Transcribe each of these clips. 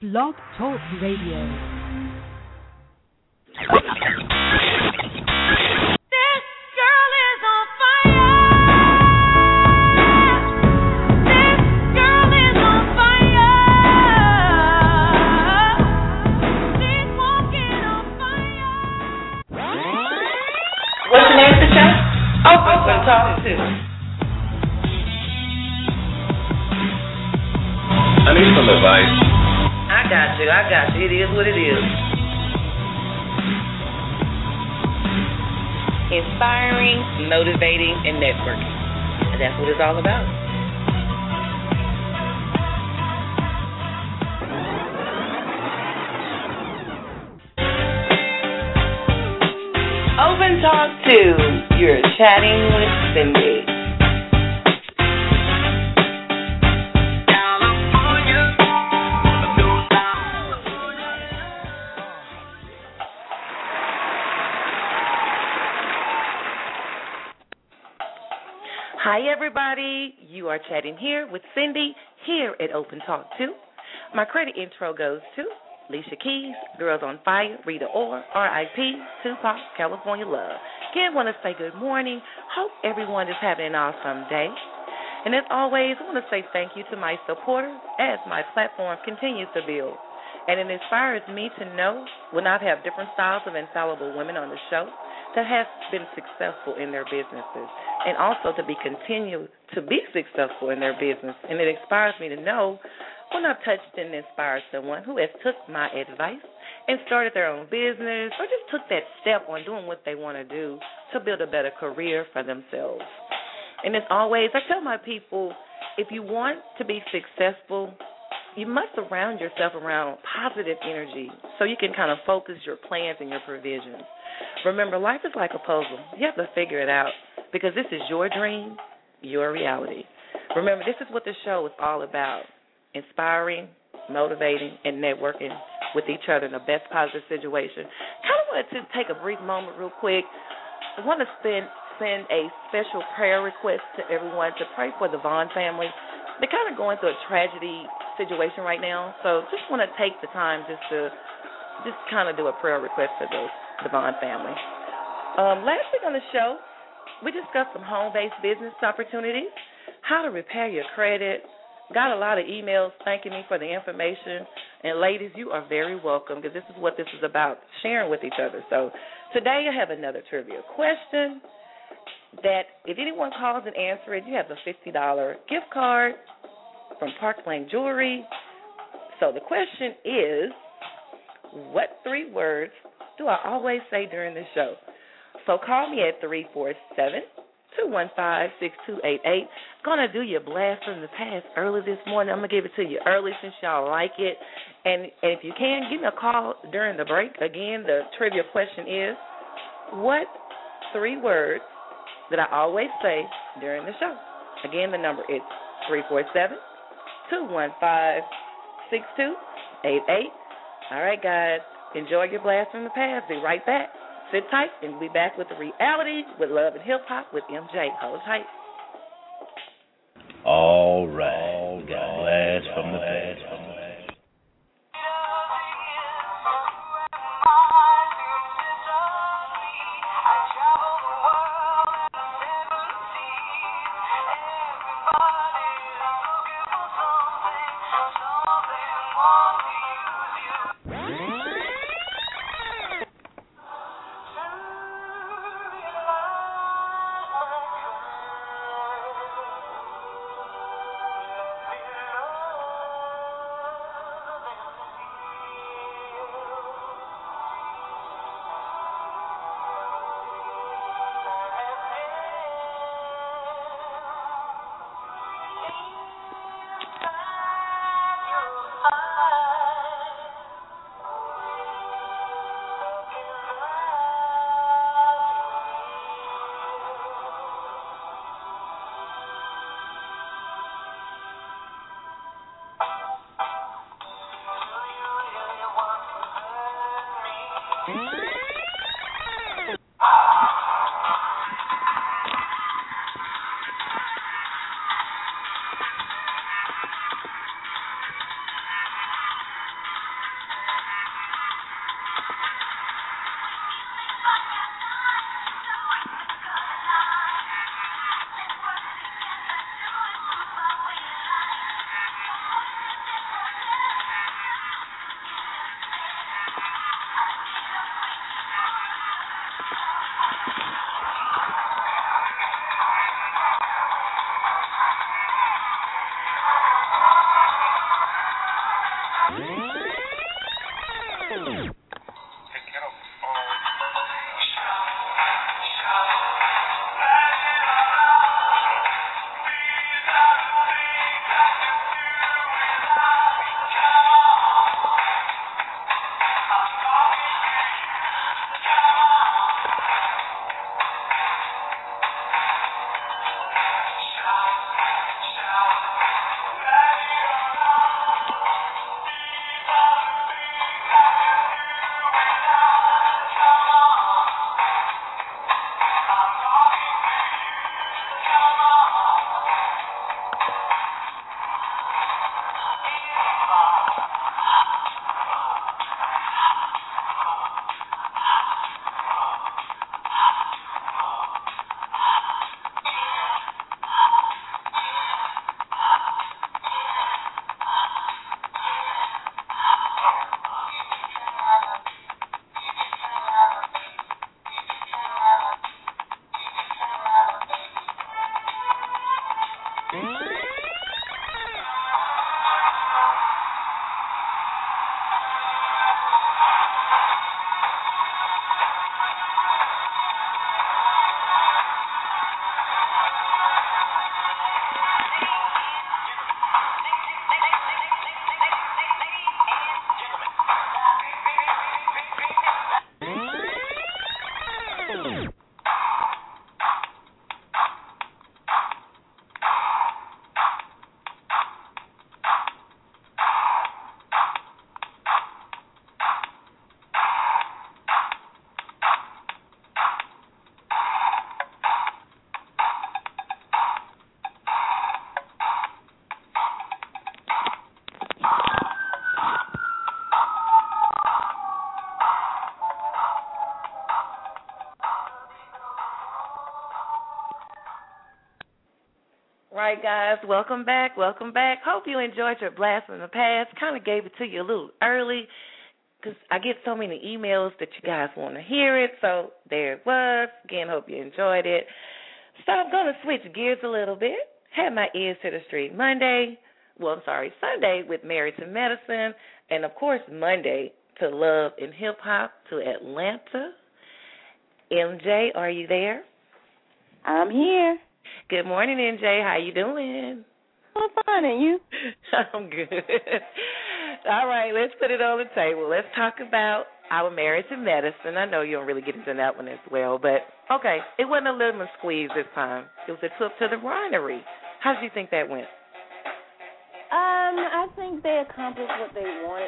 Blog Talk Radio. Talk to. I need some advice. I got you. It is what it is. Inspiring, motivating, and networking. And that's what it's all about. Open Talk 2. You're chatting with Cindy. Hi, everybody. You are chatting here with Cindy here at Open Talk 2. My credit intro goes to Alicia Keys, Girls on Fire, Rita Ora, R.I.P., Tupac, California Love. Again, want to say good morning. Hope everyone is having an awesome day. And as always, I want to say thank you to my supporters as my platform continues to build. And it inspires me to know when I have different styles of infallible women on the show that have been successful in their businesses and also to continue to be successful in their business. And it inspires me to know when I've touched and inspired someone who has took my advice and started their own business or just took that step on doing what they want to do to build a better career for themselves. And as always, I tell my people, if you want to be successful, you must surround yourself around positive energy so you can kind of focus your plans and your provisions. Remember, life is like a puzzle. You have to figure it out because this is your dream, your reality. Remember, this is what the show is all about. Inspiring, motivating, and networking with each other in the best positive situation. Kind of wanted to take a brief moment real quick. I want to send a special prayer request to everyone to pray for the Vaughn family. They're kind of going through a tragedy situation right now, so just want to take the time just kind of do a prayer request for the Vaughn family. Last week on the show, we discussed some home-based business opportunities, how to repair your credit. Got a lot of emails thanking me for the information. And ladies, you are very welcome because this is what this is about, sharing with each other. So today I have another trivia question that if anyone calls and answers it, you have a $50 gift card from Park Lane Jewelry. So the question is, what 3 words do I always say during the show? So call me at 347-215-6288. Gonna do your blast from the past early this morning. I'm gonna give it to you early since y'all like it. And if you can, give me a call during the break. Again, the trivia question is, what 3 words that I always say during the show? Again, the number is 347-215-6288. All right, guys, enjoy your blast from the past. Be right back. Sit tight, and we'll be back with the reality with Love and Hip Hop with MJ. Hold tight. All right. We got blast from the past. right, guys, welcome back, welcome back. Hope you enjoyed your blast from the past. Kind of gave it to you a little early because I get so many emails that you guys want to hear it, so there it was. Again, hope you enjoyed it. So I'm going to switch gears a little bit. Had my ears to the street Sunday with Married to Medicine, and, of course, Monday to Love and Hip Hop to Atlanta. MJ, are you there? I'm here. Good morning, MJ. How you doing? I'm fine, and you? I'm good. All right, let's put it on the table. Let's talk about our Married to Medicine. I know you don't really get into that one as well, but, okay, it wasn't a lemon squeeze this time. It was a trip to the winery. How did you think that went? I think they accomplished what they wanted.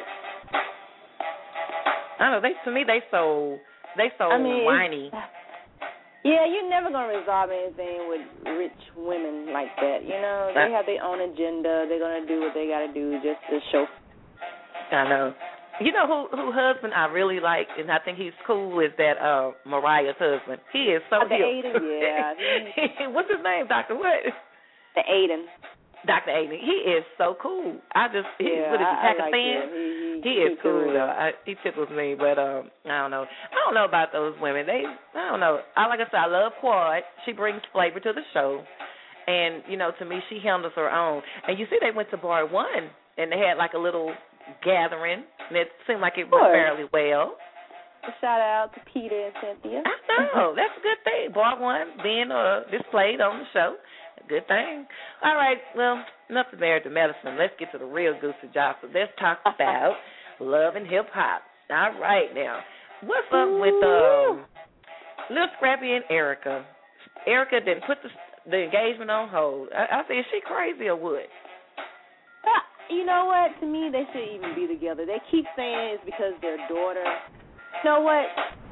I don't know. To me, they so whiny. Yeah, you're never going to resolve anything with rich women like that. You know, they have their own agenda. They're going to do what they got to do just to show. I know. You know who husband I really like, and I think he's cool, is that Mariah's husband. He is so the Aiden, yeah. What's his name, Dr. What? The Aiden. Dr. Aiden. He is so cool. What is he, Pakistan? He is cool, though. He tickles me, but I don't know. I don't know about those women. I don't know. Like I said, I love Quad. She brings flavor to the show. And, you know, to me, she handles her own. And you see they went to Bar 1, and they had like a little gathering, and it seemed like it went fairly well. A shout out to Peter and Cynthia. I know. That's a good thing. Bar 1 being displayed on the show. Good thing. All right, well, enough of Married to Medicine. Let's get to the real Goosey Johnson. Let's talk about love and hip-hop. All right, now, what's up with Lil Scrappy and Erica? Erica didn't put the engagement on hold. I said, is she crazy or what? You know what? To me, they shouldn't even be together. They keep saying it's because their daughter. You know what?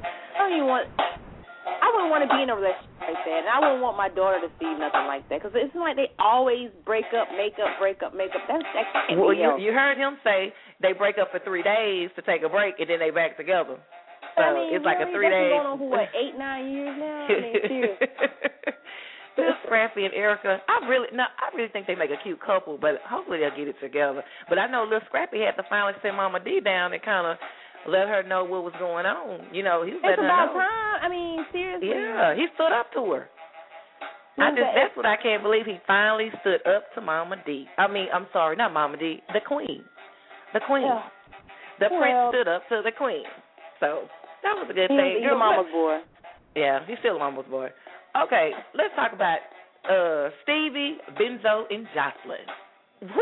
I wouldn't want to be in a relationship like that, and I wouldn't want my daughter to see nothing like that, because it's like they always break up, make up, break up, make up. That can't be healthy. You heard him say they break up for 3 days to take a break, and then they back together. So it's like a 3 days. That's going on for, 8-9 years now? I mean, seriously. Lil Scrappy and Erica, I really think they make a cute couple, but hopefully they'll get it together. But I know Lil Scrappy had to finally sit Mama D down and kind of let her know what was going on. You know, he was letting her know. It's about time. I mean, seriously. Yeah, he stood up to her. That's what I can't believe. He finally stood up to Mama D. I mean, I'm sorry, not Mama D, the Queen. The Queen. Yeah. The Prince stood up to the Queen. So that was a good thing. He's Mama's boy. Yeah, he's still Mama's boy. Okay, let's talk about Stevie, Benzo, and Jocelyn. Who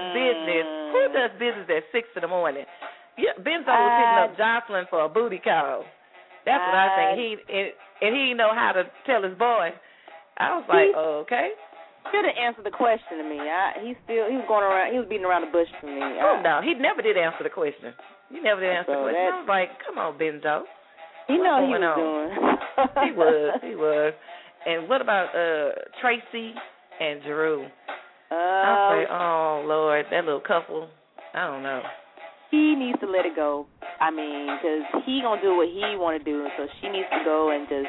does business at 6 in the morning? Yeah, Benzo was hitting up Jocelyn for a booty call. That's what I think. He didn't know how to tell his boy. I was like, okay. He didn't answer the question to me. He was going around. He was beating around the bush for me. No, he never did answer the question. He never did answer the question. I was like, come on, Benzo. He know what he was doing. He was. And what about Tracy and Drew? I was like, oh Lord, that little couple. I don't know. He needs to let it go. I mean, because he gonna do what he want to do, so she needs to go and just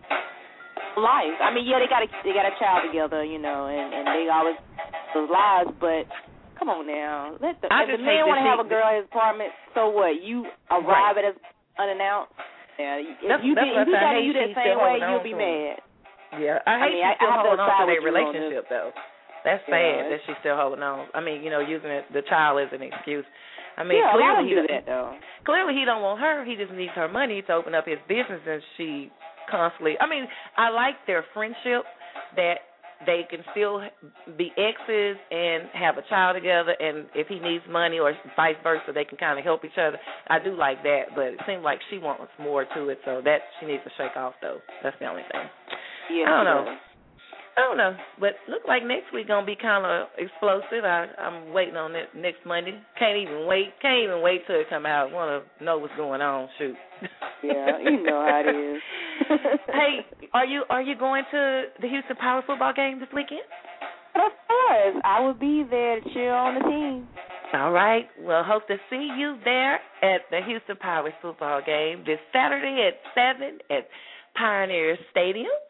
life. I mean, yeah, they got a child together, you know, and they always those lives, but come on now, if the man want to have a girl in his apartment, so what? You arrive at it unannounced. Yeah, if he got you that same way, you'll be mad. Yeah, I hate she's still holding on to their relationship though. That's sad that she's still holding on. I mean, you know, using the child as an excuse. I mean, clearly he don't want her. He just needs her money to open up his business, and she constantly. I mean, I like their friendship, that they can still be exes and have a child together, and if he needs money or vice versa, they can kind of help each other. I do like that, but it seems like she wants more to it, so that she needs to shake off, though. That's the only thing. Yeah, I don't know, but look like next week gonna be kind of explosive. I'm waiting on it next Monday. Can't even wait till it come out. Want to know what's going on? Shoot. Yeah, you know how it is. Hey, are you going to the Houston Power football game this weekend? Of course, I will be there to cheer on the team. All right. Well, hope to see you there at the Houston Power football game this Saturday at 7 at Pioneer Stadium.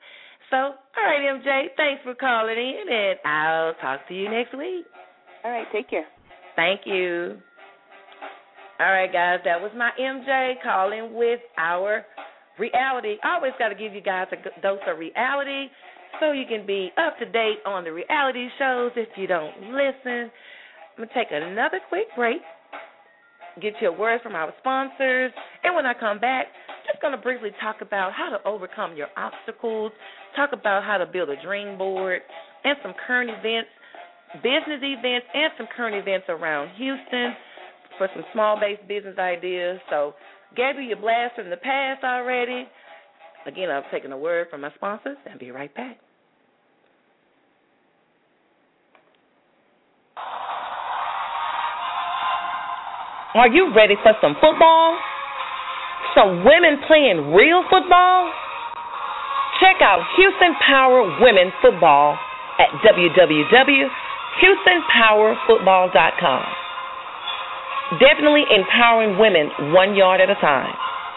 So, all right, MJ, thanks for calling in, and I'll talk to you next week. All right, take care. Thank you. All right, guys, that was my MJ calling with our reality. I always got to give you guys a dose of reality so you can be up to date on the reality shows if you don't listen. I'm going to take another quick break, get you a word from our sponsors, and when I come back, just going to briefly talk about how to overcome your obstacles, talk about how to build a dream board, and some current events, business events, and some current events around Houston for some small-based business ideas. So, Gabby, you blast from the past already. Again, I'm taking a word from my sponsors and be right back. Are you ready for some football? Some women playing real football? Check out Houston Power Women Football at www.houstonpowerfootball.com. Definitely empowering women 1 yard at a time.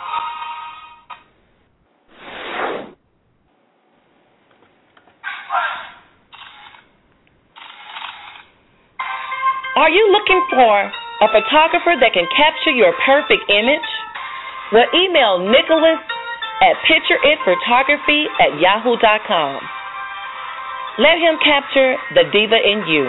Are you looking for a photographer that can capture your perfect image? Well, email Nicholas at pictureitphotography@yahoo.com. Let him capture the diva in you.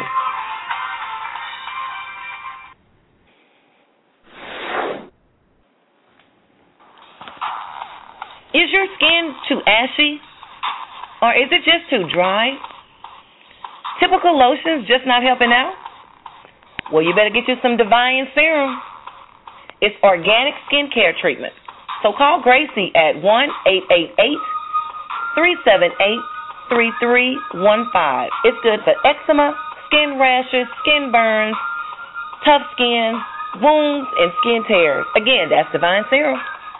Is your skin too ashy? Or is it just too dry? Typical lotions just not helping out? Well, you better get you some Divine Serum. It's organic skincare treatment. So call Gracie at 1-888-378-3315. It's good for eczema, skin rashes, skin burns, tough skin, wounds, and skin tears. Again, that's Divine Serum.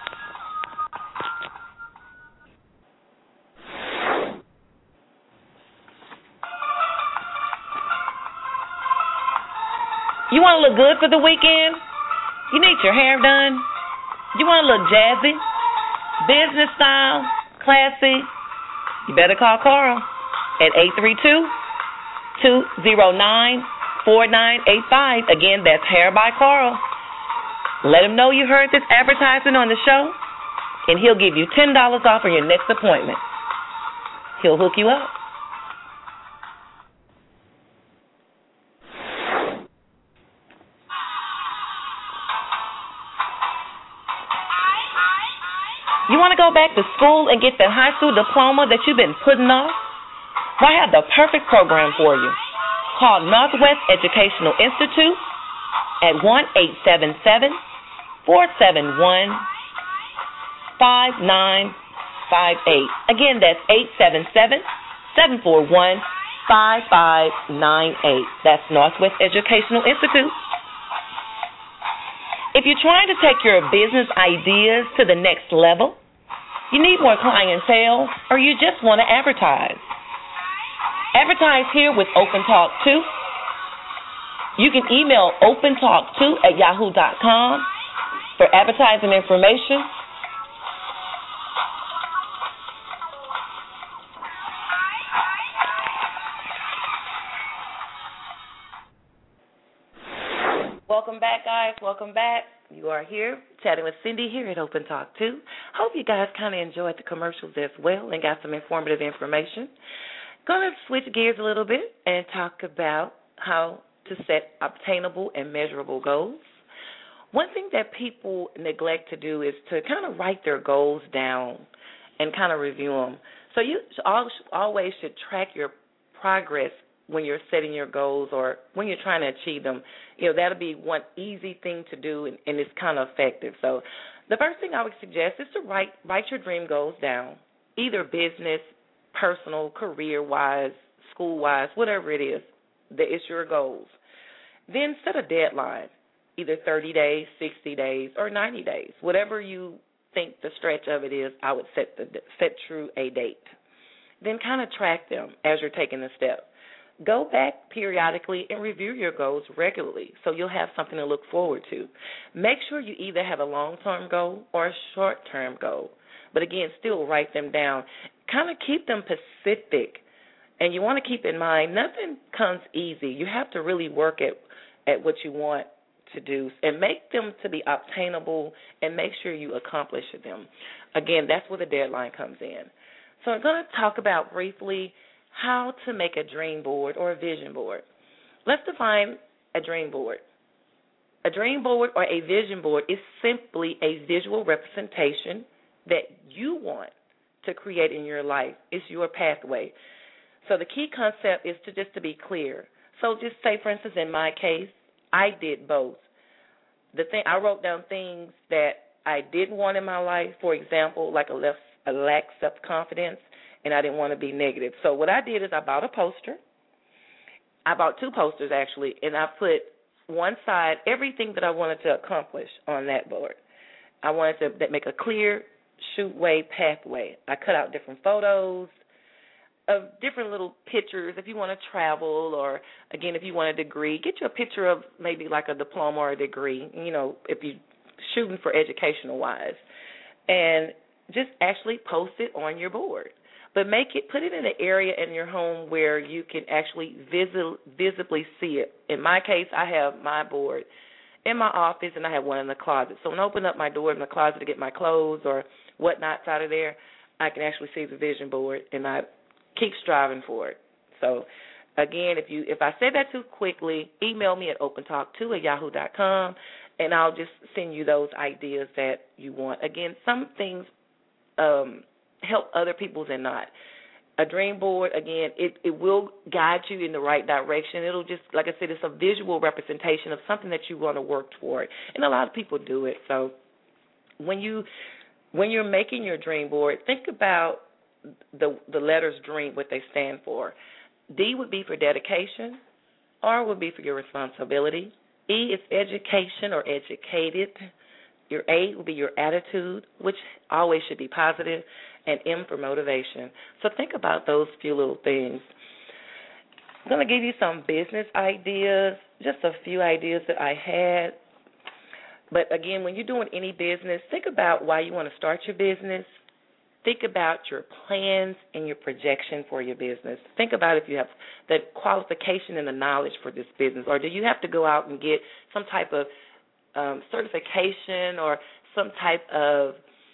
You want to look good for the weekend? You need your hair done? You want to look jazzy, business style, classy? You better call Carl at 832-209-4985. Again, that's Hair by Carl. Let him know you heard this advertisement on the show, and he'll give you $10 off on your next appointment. He'll hook you up. You want to go back to school and get that high school diploma that you've been putting off? Well, I have the perfect program for you. Call Northwest Educational Institute at 1-877-471-5958. Again, that's 877-741-5598. That's Northwest Educational Institute. If you're trying to take your business ideas to the next level, you need more clientele, or you just want to advertise. Advertise here with Open Talk 2. You can email opentalk2@yahoo.com for advertising information. Welcome back, guys. Welcome back. You are here chatting with Cindy here at Open Talk 2. Hope you guys kind of enjoyed the commercials as well and got some informative information. Going to switch gears a little bit and talk about how to set obtainable and measurable goals. One thing that people neglect to do is to kind of write their goals down and kind of review them. So you always should track your progress when you're setting your goals or when you're trying to achieve them. You know, that'll be one easy thing to do, and it's kind of effective. So the first thing I would suggest is to write your dream goals down, either business, personal, career-wise, school-wise, whatever it is. It's your goals. Then set a deadline, either 30 days, 60 days, or 90 days. Whatever you think the stretch of it is, I would set through a date. Then kind of track them as you're taking the step. Go back periodically and review your goals regularly so you'll have something to look forward to. Make sure you either have a long-term goal or a short-term goal. But, again, still write them down. Kind of keep them specific. And you want to keep in mind, nothing comes easy. You have to really work at what you want to do and make them to be obtainable and make sure you accomplish them. Again, that's where the deadline comes in. So I'm going to talk about briefly how to make a dream board or a vision board. Let's define a dream board. A dream board or a vision board is simply a visual representation that you want to create in your life. It's your pathway. So the key concept is to be clear. So just say, for instance, in my case, I did both. I wrote down things that I didn't want in my life, for example, like a lack of self-confidence, and I didn't want to be negative. So what I did is I bought a poster. I bought 2 posters, actually, and I put one side everything that I wanted to accomplish on that board. I wanted to make a clear shoot-way pathway. I cut out different photos of different little pictures if you want to travel, or, again, if you want a degree, get you a picture of maybe like a diploma or a degree, if you're shooting for educational-wise, and just actually post it on your board. But put it in an area in your home where you can actually visibly see it. In my case, I have my board in my office, and I have one in the closet. So when I open up my door in the closet to get my clothes or whatnot out of there, I can actually see the vision board, and I keep striving for it. So, again, if I said that too quickly, email me at opentalk2@yahoo.com, and I'll just send you those ideas that you want. Again, some things help other people than not. A dream board, again, it will guide you in the right direction. It'll just, like I said, it's a visual representation of something that you want to work toward, and a lot of people do it. So when you're making your dream board, think about the letters DREAM, what they stand for. D would be for dedication. R would be for your responsibility. E is education or educated. Your A would be your attitude, which always should be positive, and M for motivation. So think about those few little things. I'm going to give you some business ideas, just a few ideas that I had. But, again, when you're doing any business, think about why you want to start your business. Think about your plans and your projection for your business. Think about if you have the qualification and the knowledge for this business, or do you have to go out and get some type of certification or some type of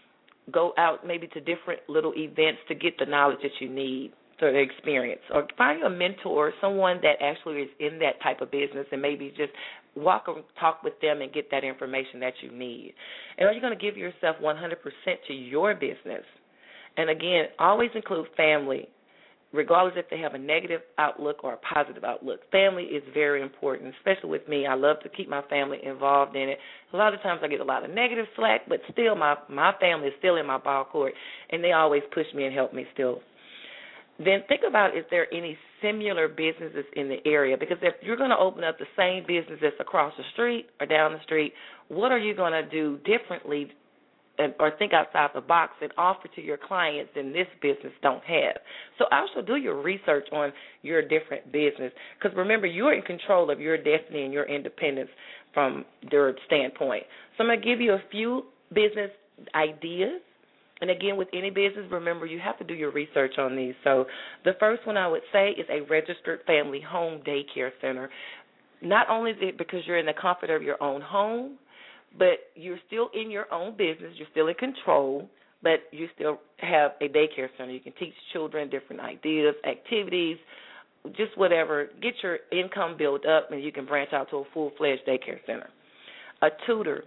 go out maybe to different little events to get the knowledge that you need for the experience, or find you a mentor, someone that actually is in that type of business, and maybe just walk and talk with them and get that information that you need. And are you going to give yourself 100% to your business? And, again, always include family, regardless if they have a negative outlook or a positive outlook. Family is very important, especially with me. I love to keep my family involved in it. A lot of times I get a lot of negative slack, but still my family is still in my ball court, and they always push me and help me still. Then think about, is there any similar businesses in the area? Because if you're going to open up the same business that's across the street or down the street, what are you going to do differently or think outside the box and offer to your clients than this business don't have? So also do your research on your different business, because remember, you're in control of your destiny and your independence from their standpoint. So I'm going to give you a few business ideas. And, again, with any business, remember, you have to do your research on these. So the first one I would say is a registered family home daycare center. Not only is it because you're in the comfort of your own home, but you're still in your own business, you're still in control, but you still have a daycare center. You can teach children different ideas, activities, just whatever. Get your income built up, and you can branch out to a full-fledged daycare center. A tutor,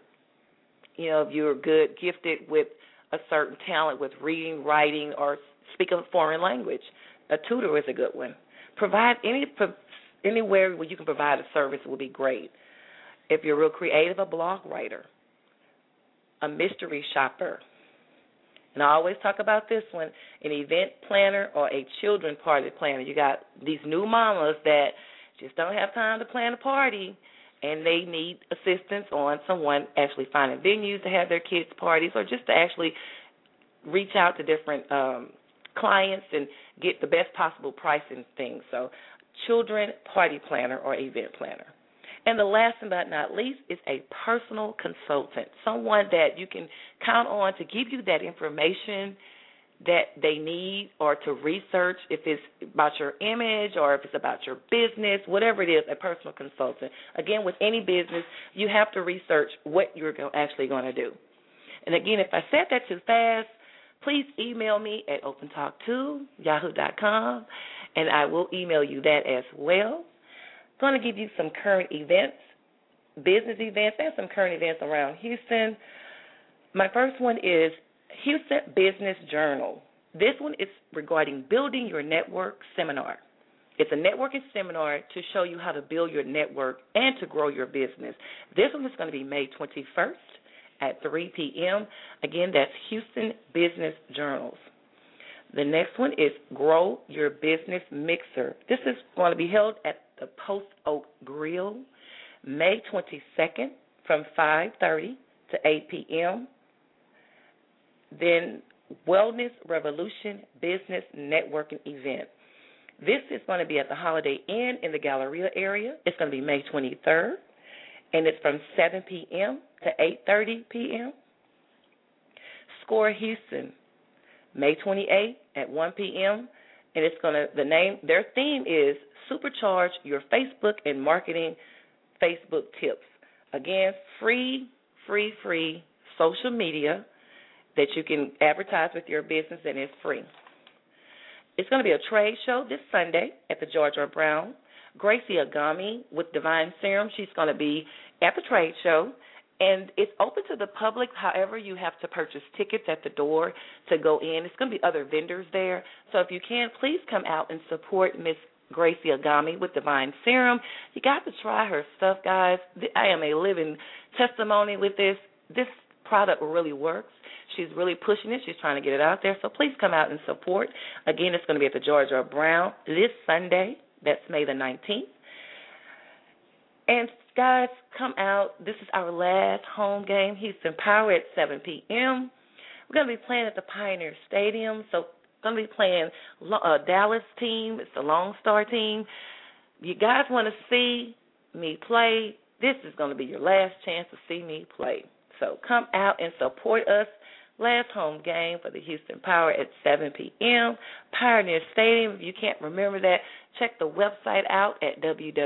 if you're good, gifted with a certain talent with reading, writing, or speaking a foreign language, a tutor is a good one. Provide anywhere where you can provide a service will be great. If you're real creative, a blog writer, a mystery shopper. And I always talk about this one, an event planner or a children party planner. You got these new mamas that just don't have time to plan a party, and they need assistance on someone actually finding venues to have their kids' parties, or just to actually reach out to different clients and get the best possible price and things. So children party planner or event planner. And the last but not least is a personal consultant, someone that you can count on to give you that information that they need or to research if it's about your image or if it's about your business, whatever it is, a personal consultant. Again, with any business, you have to research what you're actually going to do. And again, if I said that too fast, please email me at opentalk2yahoo.com, and I will email you that as well. I'm going to give you some current events, business events, and some current events around Houston. My first one is Houston Business Journal. This one is regarding building your network seminar. It's a networking seminar to show you how to build your network and to grow your business. This one is going to be May 21st at 3 p.m. Again, that's Houston Business Journals. The next one is Grow Your Business Mixer. This is going to be held at the Post Oak Grill, May 22nd from 5:30 to 8 p.m. Then Wellness Revolution Business Networking Event. This is going to be at the Holiday Inn in the Galleria area. It's going to be May 23rd, and it's from 7 p.m. to 8:30 p.m. Score Houston, May 28th at 1 p.m., and it's going to their theme is Supercharge Your Facebook and Marketing Facebook Tips. Again, free social media that you can advertise with your business, and it's free. It's going to be a trade show this Sunday at the George R. Brown. Gracie Agami with Divine Serum, she's going to be at the trade show, and it's open to the public. However, you have to purchase tickets at the door to go in. It's going to be other vendors there. So if you can, please come out and support Miss Gracie Agami with Divine Serum. You got to try her stuff, guys. I am a living testimony with this. This product really works. She's really pushing it. She's trying to get it out there. So please come out and support. Again, it's going to be at the George R. Brown this Sunday. That's May the 19th. And, guys, come out. This is our last home game, Houston Power, at 7 p.m. We're going to be playing at the Pioneer Stadium. So we're going to be playing Dallas team. It's the Lone Star team. You guys want to see me play, this is going to be your last chance to see me play. So come out and support us. Last home game for the Houston Power at 7 p.m. Pioneer Stadium. If you can't remember that, check the website out at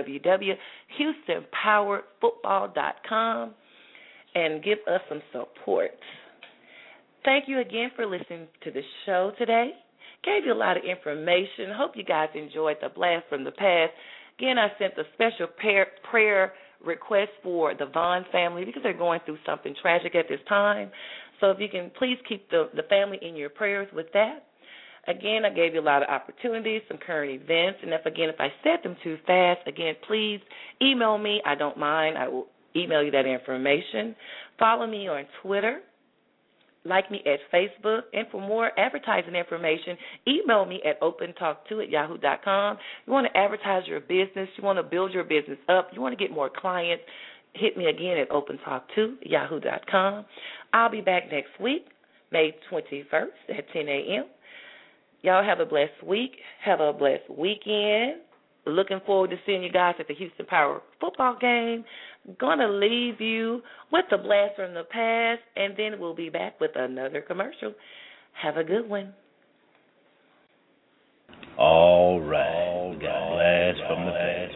www.houstonpowerfootball.com and give us some support. Thank you again for listening to the show today. Gave you a lot of information. Hope you guys enjoyed the blast from the past. Again, I sent a special prayer request for the Vaughn family because they're going through something tragic at this time. So if you can please keep the family in your prayers with that. Again, I gave you a lot of opportunities, some current events, and if I said them too fast, again, please email me. I don't mind. I will email you that information. Follow me on Twitter. Like me at Facebook. And for more advertising information, email me at opentalk2@yahoo.com. You want to advertise your business. You want to build your business up. You want to get more clients. Hit me again at opentalk2@yahoo.com. I'll be back next week, May 21st at 10 a.m. Y'all have a blessed week. Have a blessed weekend. Looking forward to seeing you guys at the Houston Power football game. Going to leave you with the blast from the past, and then we'll be back with another commercial. Have a good one. All right. We got a blast from the past.